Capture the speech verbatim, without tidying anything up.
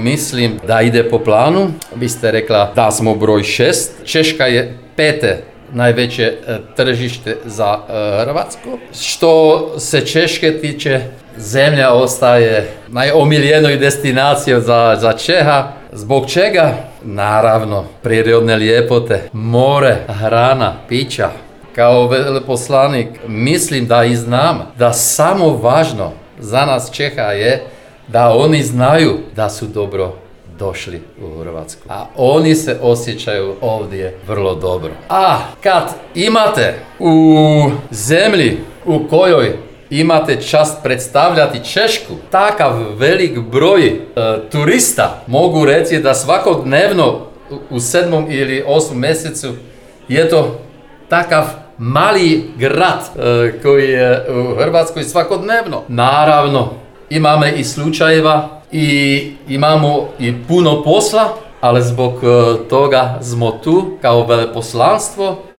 mislim da ide po planu. Vi ste rekla da smo broj šest. Češka je pete najveće tržište za Hrvatsku. Što se Češke tiče, zemlja ostaje najomiljenoj destinacijom za, za Čeha. Zbog čega? Naravno, prirodne ljepote, more, hrana, pića. Kao veleposlanik mislim da i znam da samo važno za nas Čeha je da oni znaju da su dobro došli u Hrvatsku. A oni se osjećaju ovdje vrlo dobro. A kad imate u zemlji u kojoj imate čast predstavljati Češku, takav velik broj e, turista, mogu reći da svakodnevno u sedmom ili osmom mjesecu je to takav mali grad e, koji je u Hrvatskoj svakodnevno. Naravno, imamo i slučajeva i imamo i puno posla, ali zbog toga smo tu kao veleposlanstvo